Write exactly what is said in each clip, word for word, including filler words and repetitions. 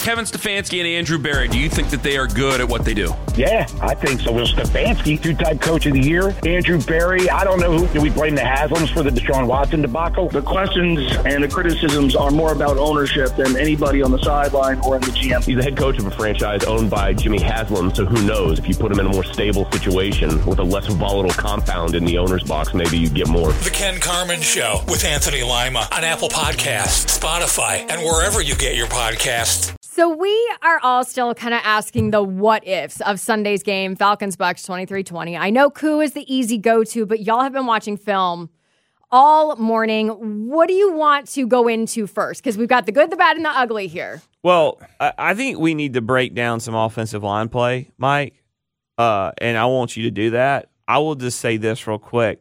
Kevin Stefanski and Andrew Berry, do you think that they are good at what they do? Yeah, I think so. Will Stefanski, two-time coach of the year. Andrew Berry, I don't know who. Do we blame the Haslams for the Deshaun Watson debacle? The questions and the criticisms are more about ownership than anybody on the sideline or in the G M. He's the head coach of a franchise owned by Jimmy Haslam, so who knows? If you put him in a more stable situation with a less volatile compound in the owner's box, maybe you get more. The Ken Carman Show with Anthony Lima on Apple Podcasts, Spotify, and wherever you get your podcasts. So we are all still kind of asking the what ifs of Sunday's game, Falcons-Bucks twenty-three twenty. I know Koo is the easy go-to, but y'all have been watching film all morning. What do you want to go into first? Because we've got the good, the bad, and the ugly here. Well, I think we need to break down some offensive line play, Mike, uh, and I want you to do that. I will just say this real quick.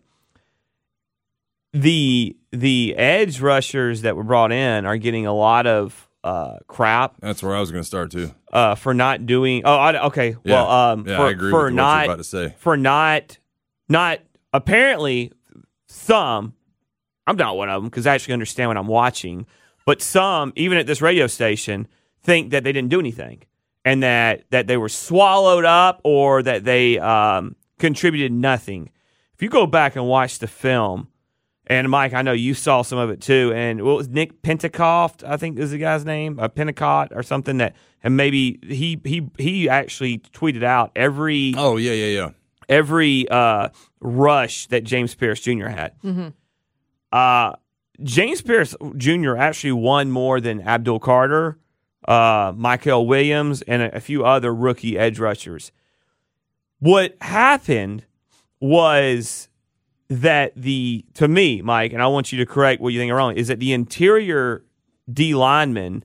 The the edge rushers that were brought in are getting a lot of uh, crap. That's where I was going to start too. Uh, for not doing. Oh, I, okay. Yeah. Well, um, yeah, for, I agree for with not, what you're about to say. For not, not apparently some. I'm not one of them because I actually understand what I'm watching. But some, even at this radio station, think that they didn't do anything and that that they were swallowed up or that they um, contributed nothing. If you go back and watch the film. And, Mike, I know you saw some of it, too. And what was Nick Pentecost, I think is the guy's name, uh, Pentecost or something that, and maybe he he he actually tweeted out every oh yeah yeah yeah every uh, rush that James Pierce Junior had. Mm-hmm. Uh, James Pierce Junior actually won more than Abdul Carter, uh, Michael Williams, and a, a few other rookie edge rushers. What happened was that the, to me, Mike, and I want you to correct what you think are wrong, is that the interior D linemen,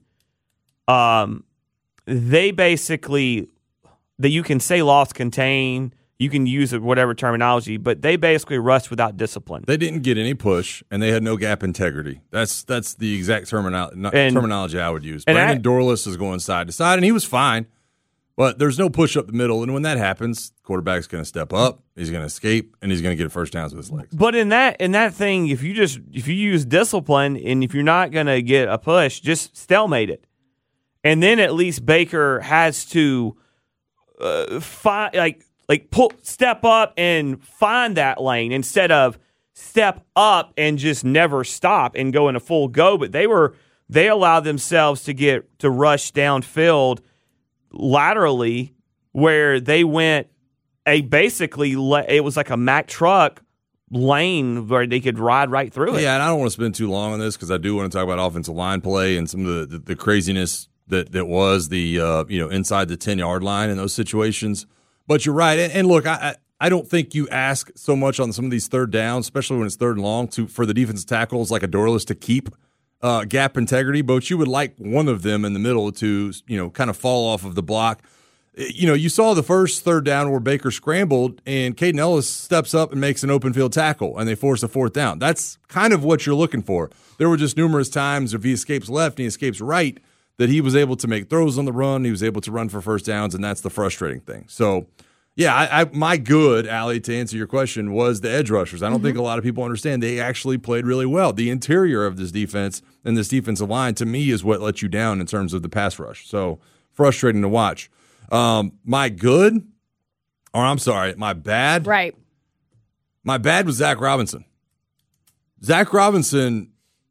um, they basically, that you can say lost contain, you can use whatever terminology, but they basically rushed without discipline. They didn't get any push, and they had no gap integrity. That's that's the exact terminal, and, terminology I would use. And Brandon I, Dorless is going side to side, and he was fine. But there's no push up the middle, and when that happens, quarterback's going to step up, he's going to escape, and he's going to get first downs with his legs. But in that in that thing, if you just if you use discipline, and if you're not going to get a push, just stalemate it, and then at least Baker has to uh, find like like pull step up and find that lane instead of step up and just never stop and go in a full go. But they were they allowed themselves to get to rush downfield laterally, where they went a basically it was like a Mack truck lane where they could ride right through it. Yeah, and I don't want to spend too long on this because I do want to talk about offensive line play and some of the, the, the craziness that, that was the uh, you know inside the ten yard line in those situations. But you're right, and, and look, I I don't think you ask so much on some of these third downs, especially when it's third and long, to for the defensive tackles like a Dorless to keep Uh, gap integrity, but you would like one of them in the middle to, you know, kind of fall off of the block. You know, you saw the first third down where Baker scrambled and Caden Ellis steps up and makes an open field tackle and they force a fourth down. That's kind of what you're looking for. There were just numerous times if he escapes left and he escapes right that he was able to make throws on the run. He was able to run for first downs, and that's the frustrating thing. So, yeah, I, I, my good, Allie, to answer your question, was the edge rushers. I don't mm-hmm. think a lot of people understand they actually played really well. The interior of this defense and this defensive line, to me, is what let you down in terms of the pass rush. So frustrating to watch. Um, my good, or I'm sorry, my bad. Right. My bad was Zach Robinson. Zach Robinson,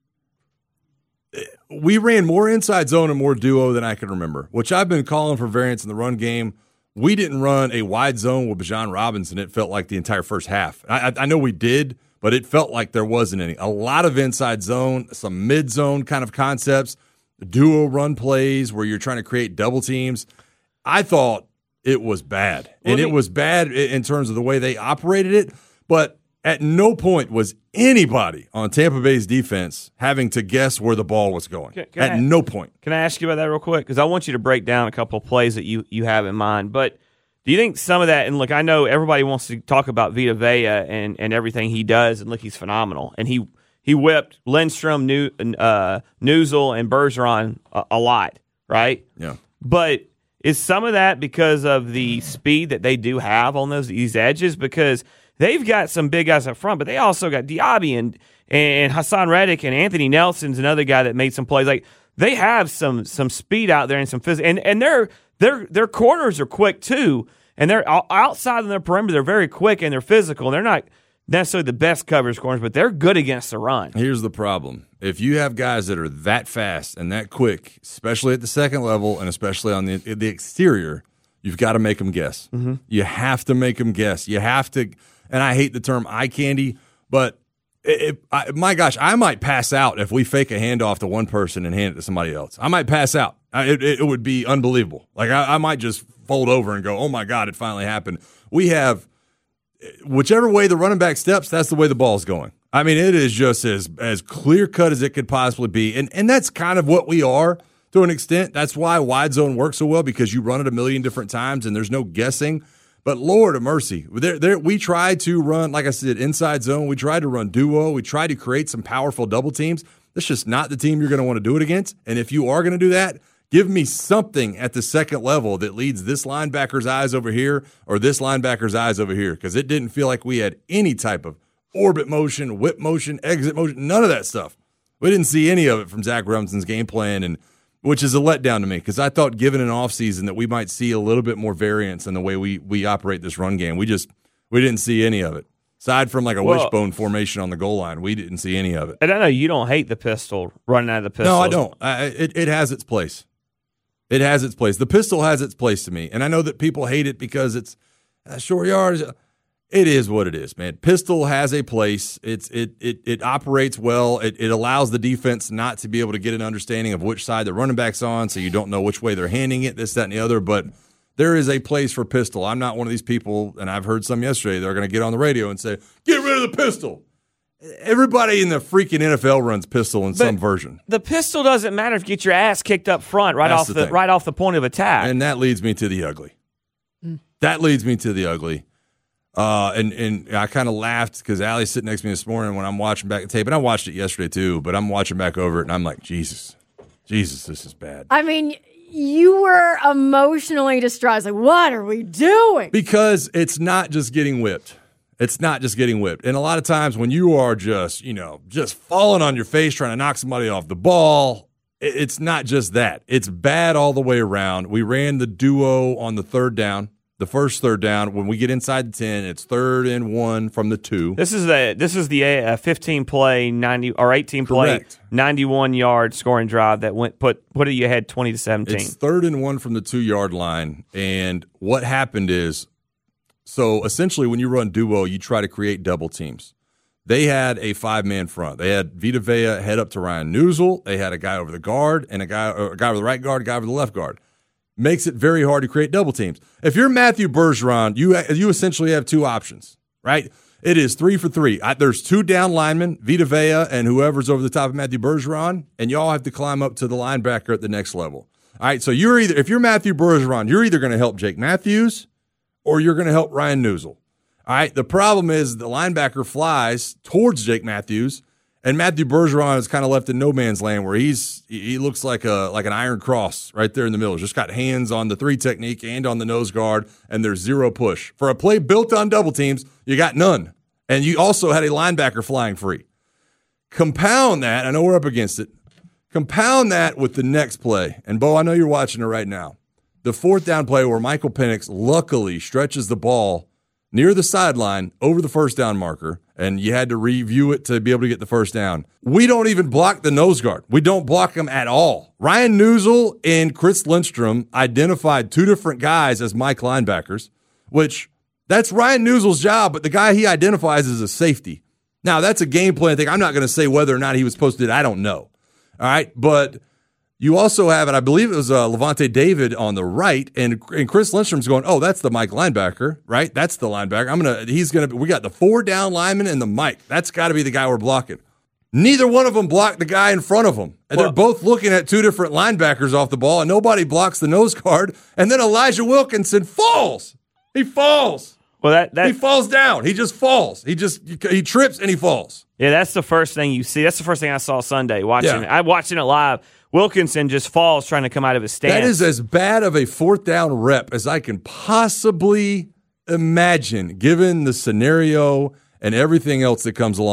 we ran more inside zone and more duo than I can remember, which I've been calling for variance in the run game. We didn't run a wide zone with Bijan Robinson, it felt like the entire first half. I, I know we did, but it felt like there wasn't any. A lot of inside zone, some mid-zone kind of concepts, duo run plays where you're trying to create double teams. I thought it was bad. And well, it was bad in terms of the way they operated it, but at no point was anybody on Tampa Bay's defense having to guess where the ball was going. Can, can At I, no point. Can I ask you about that real quick? Because I want you to break down a couple of plays that you, you have in mind. But do you think some of that, and look, I know everybody wants to talk about Vita Vea and, and everything he does, and look, he's phenomenal. And he he whipped Lindstrom, New, uh, Newsel, and Bergeron a, a lot, right? Yeah. But is some of that because of the speed that they do have on those these edges? Because they've got some big guys up front, but they also got Diaby and, and Hassan Reddick, and Anthony Nelson's another guy that made some plays. Like, they have some some speed out there and some physical, and and their their their corners are quick too, and they're outside of their perimeter. They're very quick and they're physical. They're not necessarily the best coverage corners, but they're good against the run. Here's the problem: if you have guys that are that fast and that quick, especially at the second level and especially on the the exterior, you've got to make them guess. Mm-hmm. You have to make them guess. You have to, and I hate the term eye candy, but. It, I, my gosh, I might pass out if we fake a handoff to one person and hand it to somebody else. I might pass out. I, it, it would be unbelievable. Like I, I might just fold over and go, "Oh my God, it finally happened." We have whichever way the running back steps, that's the way the ball's going. I mean, it is just as as clear cut as it could possibly be, and and that's kind of what we are to an extent. That's why wide zone works so well, because you run it a million different times and there's no guessing. But Lord of mercy, there, there, we tried to run, like I said, inside zone. We tried to run duo. We tried to create some powerful double teams. That's just not the team you're going to want to do it against. And if you are going to do that, give me something at the second level that leads this linebacker's eyes over here or this linebacker's eyes over here, because it didn't feel like we had any type of orbit motion, whip motion, exit motion, none of that stuff. We didn't see any of it from Zach Robinson's game plan, and which is a letdown to me, because I thought given an offseason that we might see a little bit more variance in the way we we operate this run game. We just we didn't see any of it. Aside from like a well, wishbone formation on the goal line, we didn't see any of it. And I know you don't hate the pistol, running out of the pistol. No, I don't. I, it, it has its place. It has its place. The pistol has its place to me. And I know that people hate it because it's uh, short yards. It is what it is, man. Pistol has a place. It's it it it operates well. It it allows the defense not to be able to get an understanding of which side the running back's on, so you don't know which way they're handing it, this, that, and the other. But there is a place for pistol. I'm not one of these people, and I've heard some yesterday, they're going to get on the radio and say, get rid of the pistol. Everybody in the freaking N F L runs pistol in but some version. The pistol doesn't matter if you get your ass kicked up front right That's off the, the right off the point of attack. And that leads me to the ugly. Mm. That leads me to the ugly. Uh, and, and I kind of laughed because Allie's sitting next to me this morning when I'm watching back the tape, and I watched it yesterday too, but I'm watching back over it, and I'm like, Jesus, Jesus, this is bad. I mean, you were emotionally distressed. Like, what are we doing? Because it's not just getting whipped. It's not just getting whipped. And a lot of times when you are just, you know, just falling on your face trying to knock somebody off the ball, it's not just that. It's bad all the way around. We ran the duo on the third down. The first third down, when we get inside the ten, it's third and one from the two. This is the this is the uh, fifteen play ninety or eighteen play ninety-one yard scoring drive that went put put you ahead twenty to seventeen. It's third and one from the two yard line, and what happened is, so essentially when you run duo, you try to create double teams. They had a five man front. They had Vita Vea head up to Ryan Newsel. They had a guy over the guard and a guy or a guy over the right guard, a guy over the left guard. Makes it very hard to create double teams. If you're Matthew Bergeron, you you essentially have two options, right? It is three for three. I, there's two down linemen, Vita Vea and whoever's over the top of Matthew Bergeron, and y'all have to climb up to the linebacker at the next level. All right, so you're either if you're Matthew Bergeron, you're either going to help Jake Matthews or you're going to help Ryan Newsel. All right, the problem is the linebacker flies towards Jake Matthews, and Matthew Bergeron is kind of left in no man's land where he's he looks like a like an iron cross right there in the middle. He's just got hands on the three technique and on the nose guard, and there's zero push. For a play built on double teams, you got none. And you also had a linebacker flying free. Compound that, I know we're up against it, compound that with the next play. And, Bo, I know you're watching it right now. The fourth down play where Michael Penix luckily stretches the ball near the sideline over the first down marker, and you had to review it to be able to get the first down. We don't even block the nose guard. We don't block him at all. Ryan Newsel and Chris Lindstrom identified two different guys as Mike linebackers, which that's Ryan Newsel's job, but the guy he identifies as a safety. Now, that's a game plan thing. I'm not going to say whether or not he was supposed to do it. I don't know. All right, but you also have, and I believe it was uh, Levante David on the right, and and Chris Lindstrom's going, oh, that's the Mike linebacker, right? That's the linebacker. I'm gonna, he's gonna. We got the four down lineman and the Mike. That's got to be the guy we're blocking. Neither one of them blocked the guy in front of them, and well, they're both looking at two different linebackers off the ball, and nobody blocks the nose guard. And then Elijah Wilkinson falls. He falls. Well, that, that he falls down. He just falls. He just he trips and he falls. Yeah, that's the first thing you see. That's the first thing I saw Sunday watching. Yeah. I watching it live. Wilkinson just falls trying to come out of his stance. That is as bad of a fourth down rep as I can possibly imagine, given the scenario and everything else that comes along.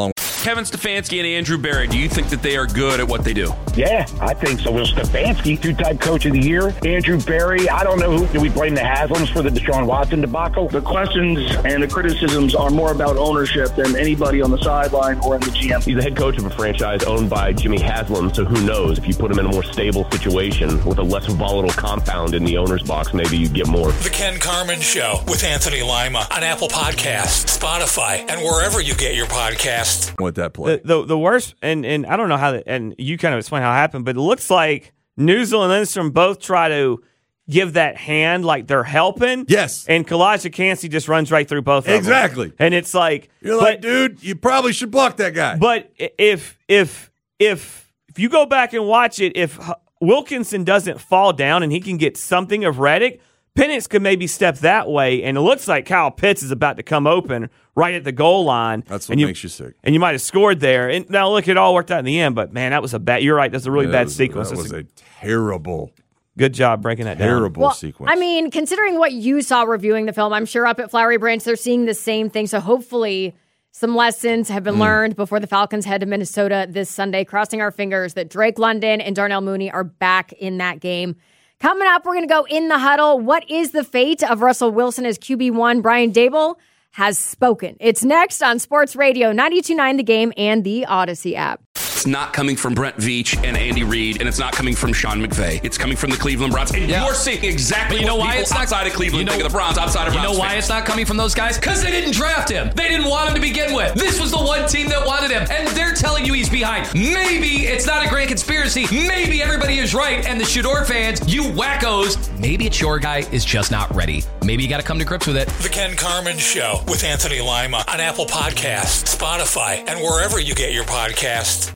Kevin Stefanski and Andrew Berry, do you think that they are good at what they do? Yeah, I think so. Will Stefanski, two-time coach of the year. Andrew Berry, I don't know who. Do we blame the Haslams for the Deshaun Watson debacle? The questions and the criticisms are more about ownership than anybody on the sideline or in the G M. He's the head coach of a franchise owned by Jimmy Haslam, so who knows? If you put him in a more stable situation with a less volatile compound in the owner's box, maybe you get more. The Ken Carman Show with Anthony Lima on Apple Podcasts, Spotify, and wherever you get your podcasts. What that play? The, the the worst, and and I don't know how, that, and you kind of explain how it happened, but it looks like Newsel and Lindstrom both try to give that hand like they're helping. Yes. And Kalijah Kancey just runs right through both of them. Exactly. And it's like, you're but, like, dude, you probably should block that guy. But if if if if you go back and watch it, if Wilkinson doesn't fall down and he can get something of Reddick, Penix could maybe step that way, and it looks like Kyle Pitts is about to come open right at the goal line. That's what and you, makes you sick. And you might have scored there. And now, look, it all worked out in the end, but, man, that was a bad – you're right, that's a really Yeah, bad that was, sequence. That That's was a, a terrible, good job breaking that terrible well, sequence. I mean, considering what you saw reviewing the film, I'm sure up at Flowery Branch they're seeing the same thing, so hopefully some lessons have been mm. learned before the Falcons head to Minnesota this Sunday, crossing our fingers that Drake London and Darnell Mooney are back in that game. Coming up, we're going to go in the huddle. What is the fate of Russell Wilson as Q B one? Brian Daboll has spoken. It's next on Sports Radio ninety-two point nine The Game and the Odyssey app. It's not coming from Brent Veach and Andy Reid, and it's not coming from Sean McVay. It's coming from the Cleveland Browns. And yeah. you're seeing exactly but you know what why people it's not, outside of Cleveland you know, think of the Browns, outside of You Browns know why fans. it's not coming from those guys? Because they didn't draft him. They didn't want him to begin with. This was the one team that wanted him, and they're telling you he's behind. Maybe it's not a grand conspiracy. Maybe everybody is right, and the Shador fans, you wackos, maybe it's your guy is just not ready. Maybe you got to come to grips with it. The Ken Carman Show with Anthony Lima on Apple Podcasts, Spotify, and wherever you get your podcasts.